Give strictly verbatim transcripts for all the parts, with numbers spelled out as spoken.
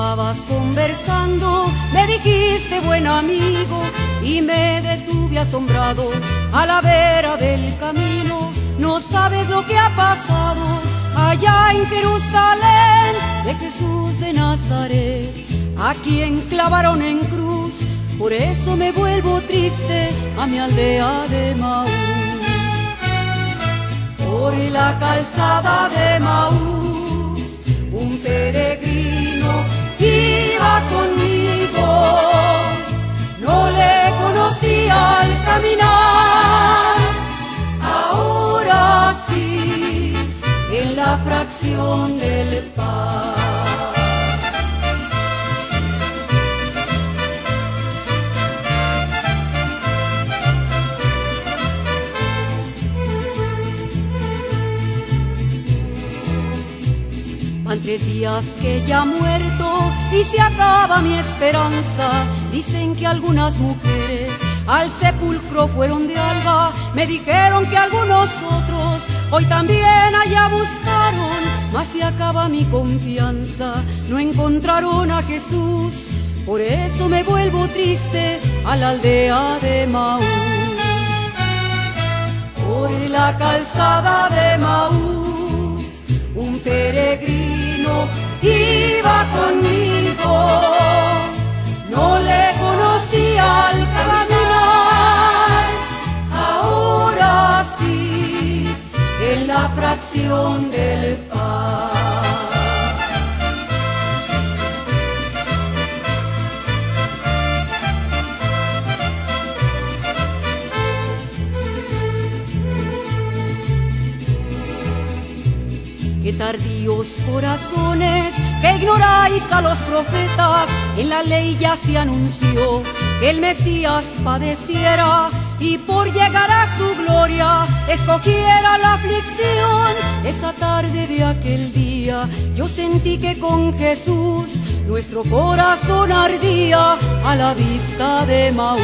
estabas conversando, me dijiste buen amigo y me detuve asombrado a la vera del camino. No sabes lo que ha pasado allá en Jerusalén de Jesús de Nazaret, a quien clavaron en cruz. Por eso me vuelvo triste a mi aldea de Maús. Por la calzada de Maús un peregrino iba conmigo. No le conocía al caminar, ahora sí, en la fracción del pan. Van tres días que ya muerto y se acaba mi esperanza. Dicen que algunas mujeres al sepulcro fueron de alba. Me dijeron que algunos otros hoy también allá buscaron, mas se acaba mi confianza. No encontraron a Jesús, por eso me vuelvo triste a la aldea de Maús. Por la calzada de Maús un peregrino iba conmigo. No le conocía al caminar, ahora sí, en la fracción del pan. Qué tardíos corazones que ignoráis a los profetas. En la ley ya se anunció que el Mesías padeciera y por llegar a su gloria escogiera la aflicción. Esa tarde de aquel día yo sentí que con Jesús nuestro corazón ardía a la vista de Maús.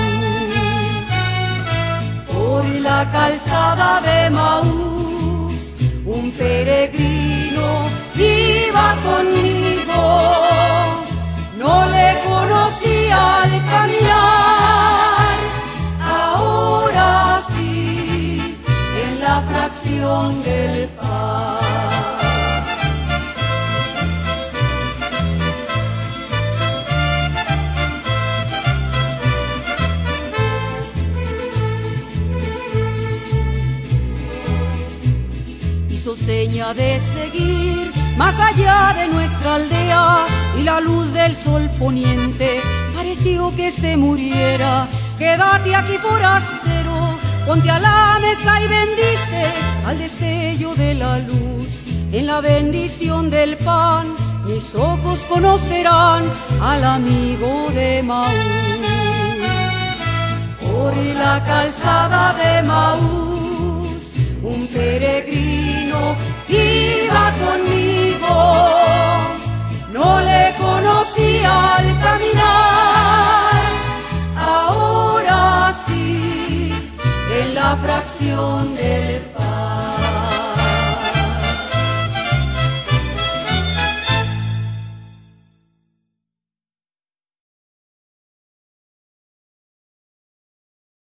Por la calzada de Maús un peregrino iba conmigo. No le conocía al caminar, ahora sí, en la fracción del pan. Hizo seña de seguir más allá de nuestra aldea y la luz del sol poniente pareció que se muriera. Quédate aquí, forastero, ponte a la mesa y bendice al destello de la luz. En la bendición del pan mis ojos conocerán al amigo de Maús. Por la calzada de Maús un peregrino iba conmigo. No le conozco